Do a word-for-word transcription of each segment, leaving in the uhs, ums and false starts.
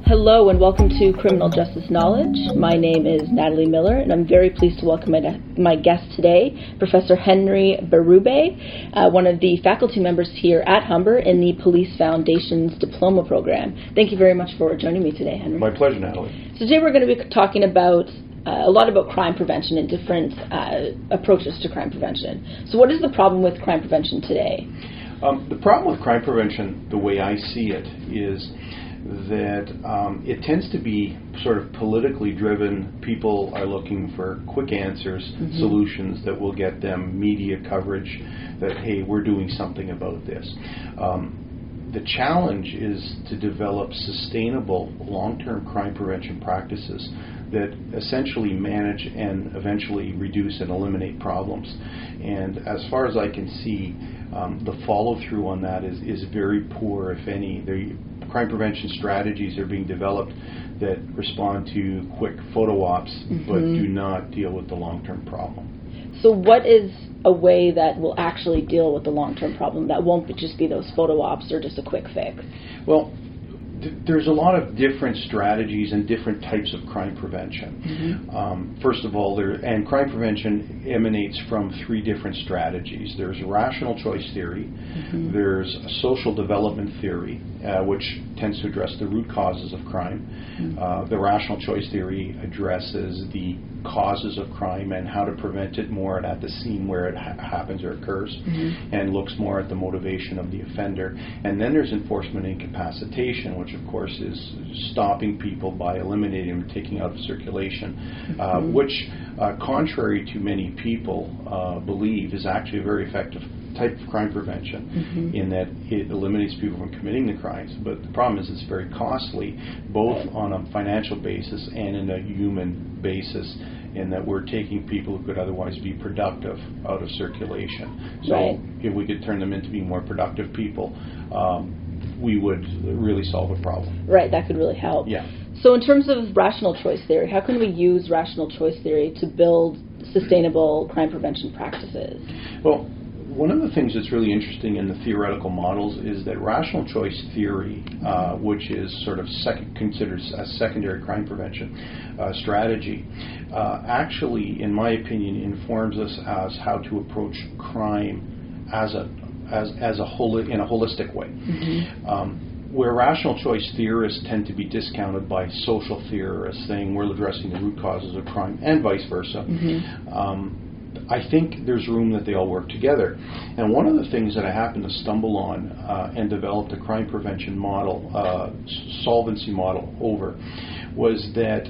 Hello and welcome to Criminal Justice Knowledge. My name is Natalie Miller and I'm very pleased to welcome my, my guest today, Professor Henry Berube, uh, one of the faculty members here at Humber in the Police Foundation's Diploma Program. Thank you very much for joining me today, Henry. My pleasure, Natalie. So today we're going to be talking about uh, a lot about crime prevention and different uh, approaches to crime prevention. So what is the problem with crime prevention today? Um, the problem with crime prevention, the way I see it, is that um, it tends to be sort of politically driven. People are looking for quick answers, mm-hmm. solutions that will get them media coverage that, hey, we're doing something about this. Um, the challenge is to develop sustainable long-term crime prevention practices that essentially manage and eventually reduce and eliminate problems. And as far as I can see, um, the follow-through on that is, is very poor, if any. There, crime prevention strategies are being developed that respond to quick photo ops, mm-hmm. but do not deal with the long-term problem. So what is a way that will actually deal with the long-term problem that won't just be those photo ops or just a quick fix? Well, th- there's a lot of different strategies and different types of crime prevention. Mm-hmm. Um, first of all, there and crime prevention emanates from three different strategies. There's rational choice theory, mm-hmm. there's a social development theory, uh, which tends to address the root causes of crime. Mm-hmm. Uh, the rational choice theory addresses the causes of crime and how to prevent it more at the scene where it ha- happens or occurs, mm-hmm. and looks more at the motivation of the offender. And then there's enforcement incapacitation, which of course is stopping people by eliminating them, taking out of circulation, mm-hmm. uh, which, uh, contrary to many people uh, believe, is actually a very effective type of crime prevention, mm-hmm. in that it eliminates people from committing the crimes. But the problem is it's very costly, both on a financial basis and in a human basis, in that we're taking people who could otherwise be productive out of circulation. So right. if we could turn them into being more productive people, um, we would really solve a problem. Right, that could really help. Yeah. So in terms of rational choice theory, how can we use rational choice theory to build sustainable crime prevention practices? Well, one of the things that's really interesting in the theoretical models is that rational choice theory, uh, which is sort of sec- considered a secondary crime prevention uh, strategy, uh, actually, in my opinion, informs us as how to approach crime as a as as a holi- in a holistic way. Mm-hmm. Um, where rational choice theorists tend to be discounted by social theorists, saying we're addressing the root causes of crime, and vice versa. Mm-hmm. Um, I think there's room that they all work together. And one of the things that I happened to stumble on uh, and developed a crime prevention model, uh, solvency model over, was that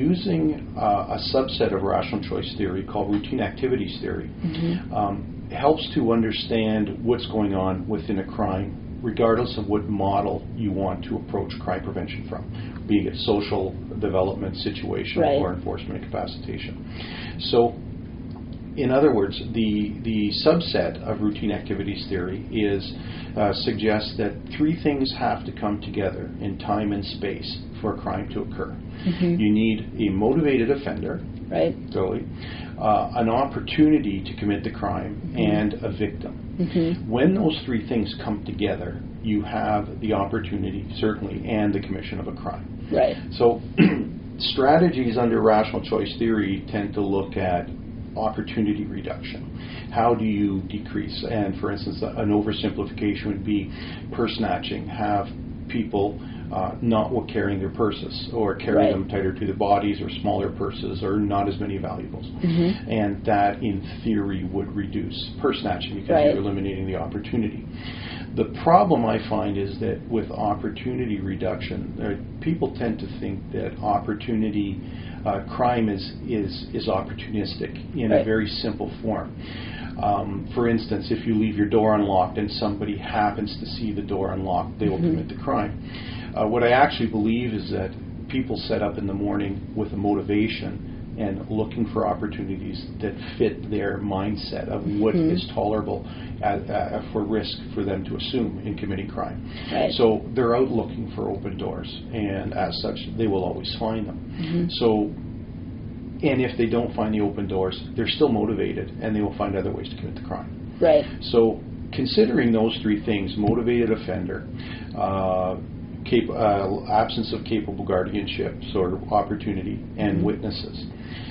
using uh, a subset of rational choice theory called routine activities theory, mm-hmm. um, helps to understand what's going on within a crime, regardless of what model you want to approach crime prevention from, be it social development, situational, right. or enforcement incapacitation. So, in other words, the the subset of routine activities theory is uh, suggests that three things have to come together in time and space for a crime to occur. Mm-hmm. You need a motivated offender, right? Totally, uh, an opportunity to commit the crime, mm-hmm. and a victim. Mm-hmm. When those three things come together, you have the opportunity, certainly, and the commission of a crime. Right. So, strategies under rational choice theory tend to look at opportunity reduction. How do you decrease? And for instance, an oversimplification would be purse snatching. Have people uh, not carrying their purses, or carry right. them tighter to their bodies, or smaller purses, or not as many valuables. Mm-hmm. And that, in theory, would reduce purse snatching because right. you're eliminating the opportunity. The problem I find is that with opportunity reduction, uh, people tend to think that opportunity uh, crime is, is, is opportunistic in right. a very simple form. Um, for instance, if you leave your door unlocked and somebody happens to see the door unlocked, they will mm-hmm. commit the crime. Uh, what I actually believe is that people set up in the morning with a motivation and looking for opportunities that fit their mindset of what mm-hmm. is tolerable at, uh, for risk for them to assume in committing crime. Right. So they're out looking for open doors, and as such, they will always find them. Mm-hmm. So, and if they don't find the open doors, they're still motivated, and they will find other ways to commit the crime. Right. So, considering those three things, motivated offender, uh, cap- uh, absence of capable guardianships or opportunity, and Mm-hmm. witnesses.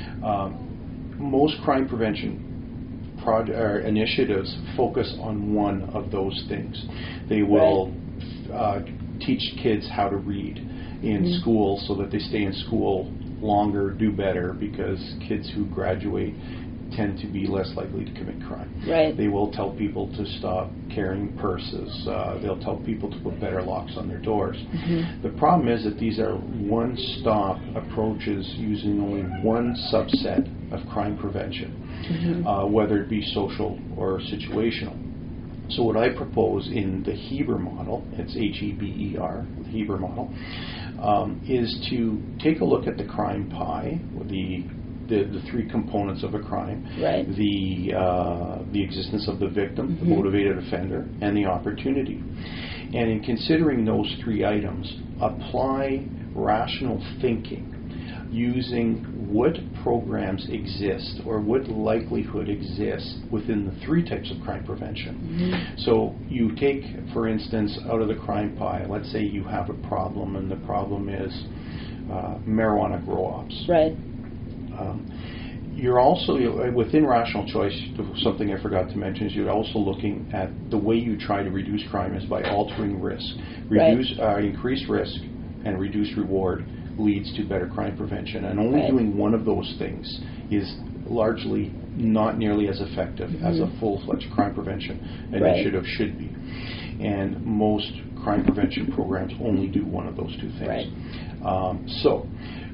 Um, most crime prevention proj- or initiatives focus on one of those things. They will uh, teach kids how to read in Mm-hmm. school so that they stay in school longer, do better, because kids who graduate tend to be less likely to commit crime. Right. They will tell people to stop carrying purses. Uh, they'll tell people to put better locks on their doors. Mm-hmm. The problem is that these are one-stop approaches using only one subset of crime prevention, Mm-hmm. uh, whether it be social or situational. So what I propose in the Heber model, it's H E B E R, the Heber model, um, is to take a look at the crime pie, the The, the three components of a crime, Right. the uh, the existence of the victim, Mm-hmm. the motivated offender, and the opportunity. And in considering those three items, apply rational thinking using what programs exist or what likelihood exists within the three types of crime prevention. Mm-hmm. So you take, for instance, out of the crime pie, let's say you have a problem, and the problem is uh, marijuana grow-ops. Right. Um, you're also, within rational choice, something I forgot to mention is you're also looking at the way you try to reduce crime is by altering risk. Reduce, uh, increase risk and reduce reward leads to better crime prevention. And only Right. doing one of those things is largely not nearly as effective Mm-hmm. as a full-fledged crime prevention Right. initiative should be. And most crime prevention programs only do one of those two things. Right. Um, so,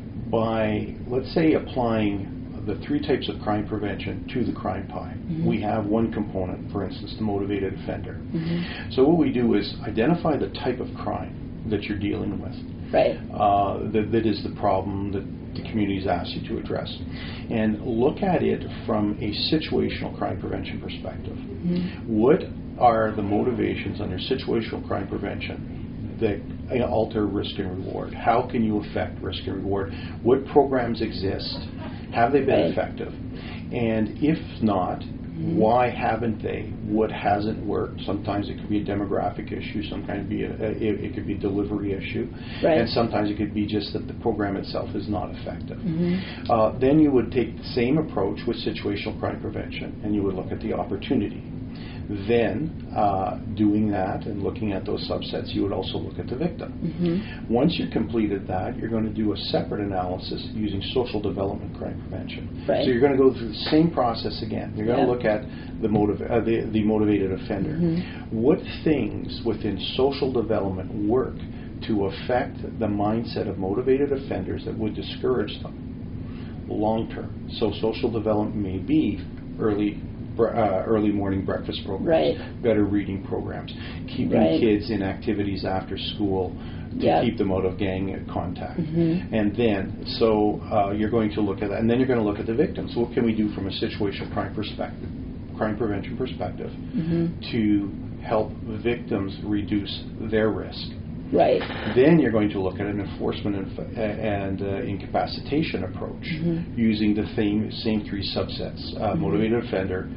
by, let's say, applying the three types of crime prevention to the crime pie, Mm-hmm. we have one component, for instance, the motivated offender. Mm-hmm. So what we do is identify the type of crime that you're dealing with, Right. uh, that, that is the problem that the community's asked you to address, and look at it from a situational crime prevention perspective. Mm-hmm. What are the motivations under situational crime prevention that alter risk and reward? How can you affect risk and reward? What programs exist? Have they been Right. effective? And if not, Mm-hmm. why haven't they? What hasn't worked? Sometimes it could be a demographic issue. Sometimes it, be a, it, it could be a delivery issue. Right. And sometimes it could be just that the program itself is not effective. Mm-hmm. Uh, then you would take the same approach with situational crime prevention, and you would look at the opportunity. Then, uh, doing that and looking at those subsets, you would also look at the victim. Mm-hmm. Once you've completed that, you're going to do a separate analysis using social development crime prevention. Right. So you're going to go through the same process again. You're going Yeah. to look at the, motiv- uh, the, the motivated offender. Mm-hmm. What things within social development work to affect the mindset of motivated offenders that would discourage them long term? So social development may be early Uh, early morning breakfast programs, Right. better reading programs, keeping Right. kids in activities after school to Yeah. keep them out of gang contact. Mm-hmm. And then, so uh, you're going to look at that, and then you're going to look at the victims. So what can we do from a situational crime perspective, crime prevention perspective, Mm-hmm. to help victims reduce their risk? Right. Then you're going to look at an enforcement and, and uh, incapacitation approach Mm-hmm. using the same, same three subsets, uh, Mm-hmm. motivated offender,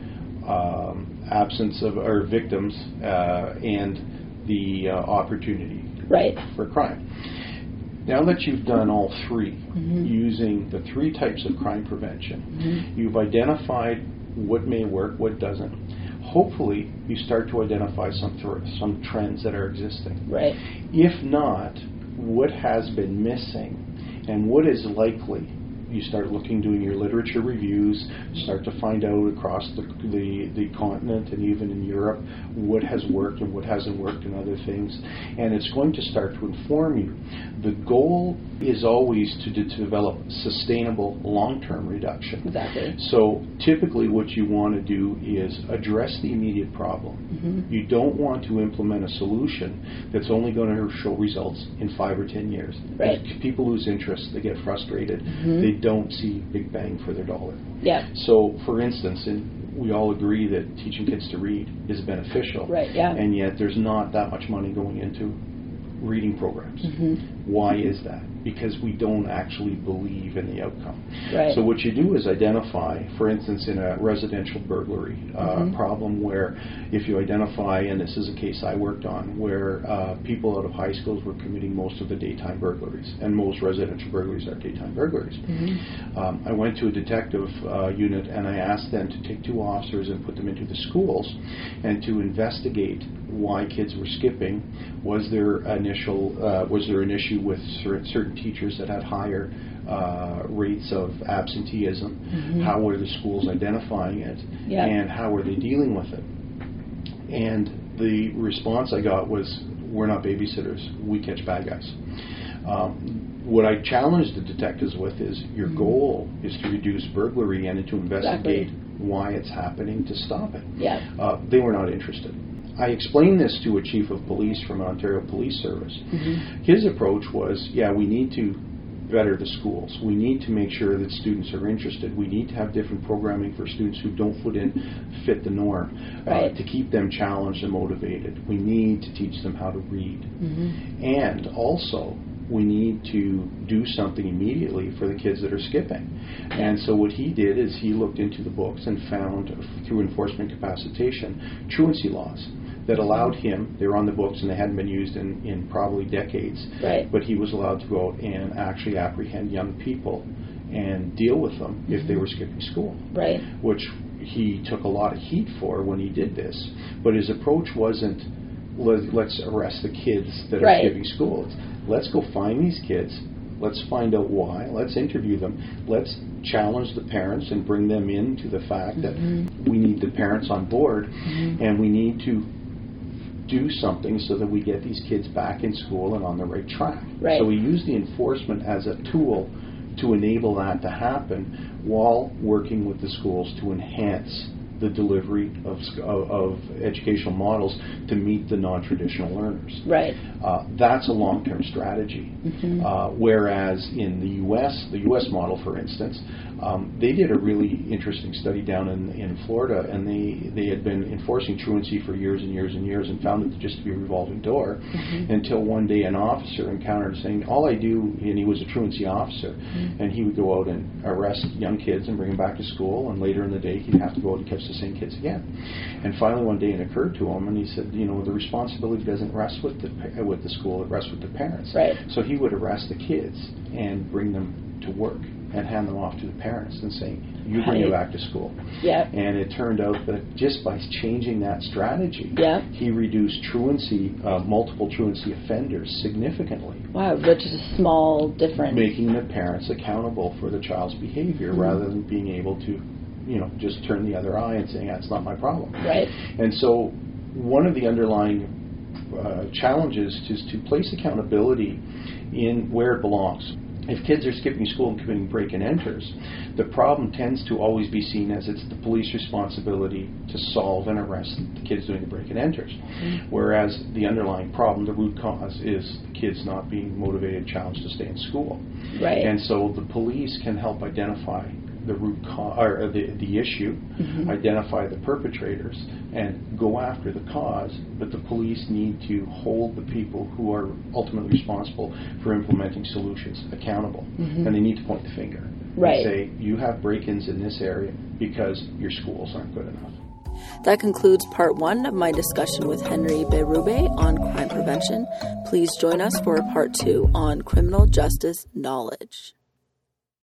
um, absence of, or victims, uh, and the uh, opportunity Right. for crime. Now that you've done all three, Mm-hmm. using the three types of crime prevention, Mm-hmm. you've identified what may work, what doesn't. Hopefully, you start to identify some th- some trends that are existing. Right. If not, what has been missing and what is likely? You start looking, doing your literature reviews, start to find out across the, the, the continent and even in Europe what has worked and what hasn't worked and other things. And it's going to start to inform you. The goal is always to, to develop sustainable long-term reduction. Exactly. So typically what you want to do is address the immediate problem. Mm-hmm. You don't want to implement a solution that's only going to show results in five or ten years. Right. If people lose interest, they get frustrated, Mm-hmm. they don't see big bang for their dollar. Yeah. So, for instance, and we all agree that teaching kids to read is beneficial. Right, yeah. And yet there's not that much money going into reading programs. Mm-hmm. Why is that? Because we don't actually believe in the outcome. Right. So what you do is identify, for instance, in a residential burglary uh, mm-hmm. problem where if you identify, and this is a case I worked on, where uh, people out of high schools were committing most of the daytime burglaries, and most residential burglaries are daytime burglaries. Mm-hmm. Um, I went to a detective uh, unit and I asked them to take two officers and put them into the schools and to investigate why kids were skipping. Was there initial uh, was there an issue with cer- certain teachers that had higher uh, rates of absenteeism? Mm-hmm. How were the schools identifying it? Yeah. And how were they dealing with it? And the response I got was, we're not babysitters, we catch bad guys. Um, what I challenged the detectives with is, your mm-hmm. goal is to reduce burglary and to investigate exactly. why it's happening to stop it. Yeah. Uh, they were not interested. I explained this to a chief of police from Ontario Police Service. Mm-hmm. His approach was, yeah, we need to better the schools. We need to make sure that students are interested. We need to have different programming for students who don't fit in, fit the norm, right. uh, to keep them challenged and motivated. We need to teach them how to read. Mm-hmm. And also, we need to do something immediately for the kids that are skipping. And so what he did is he looked into the books and found, through enforcement capacitation, truancy laws that allowed him, they were on the books and they hadn't been used in, in probably decades, right. but he was allowed to go out and actually apprehend young people and deal with them if they were skipping school. Right. Which he took a lot of heat for when he did this. But his approach wasn't, let's arrest the kids that are right. skipping school. It's, let's go find these kids. Let's find out why. Let's interview them. Let's challenge the parents and bring them into the fact mm-hmm. that we need the parents on board, mm-hmm. and we need to do something so that we get these kids back in school and on the right track. Right. So we use the enforcement as a tool to enable that to happen while working with the schools to enhance the delivery of, of, of educational models to meet the non-traditional learners. Right. Uh, that's a long-term strategy. Mm-hmm. Uh, whereas in the U S, the U S model, for instance, um, they did a really interesting study down in, in Florida, and they, they had been enforcing truancy for years and years and years and found it just to be a revolving door mm-hmm. until one day an officer encountered saying, all I do, and he was a truancy officer, mm-hmm. and he would go out and arrest young kids and bring them back to school, and later in the day he'd have to go out and catch the same kids again. And finally one day it occurred to him, and he said, you know, the responsibility doesn't rest with the with the school, it rests with the parents. Right. So he would arrest the kids and bring them to work and hand them off to the parents and saying, you bring right. it back to school. Yeah. And it turned out that just by changing that strategy, yeah. he reduced truancy, uh, multiple truancy offenders significantly. Wow, which is a small difference. Making the parents accountable for the child's behavior mm-hmm. rather than being able to, you know, just turn the other eye and saying, that's not my problem. Right. And so one of the underlying uh, challenges is to place accountability in where it belongs. If kids are skipping school and committing break and enters, the problem tends to always be seen as it's the police responsibility to solve and arrest the kids doing the break and enters. Mm-hmm. Whereas the underlying problem, the root cause, is the kids not being motivated, challenged to stay in school. Right. And so the police can help identify the root cause, or the, the issue, mm-hmm. identify the perpetrators, and go after the cause, but the police need to hold the people who are ultimately responsible for implementing solutions accountable. Mm-hmm. And they need to point the finger. Right. And say, you have break-ins in this area because your schools aren't good enough. That concludes part one of my discussion with Henry Berube on crime prevention. Please join us for part two on criminal justice knowledge.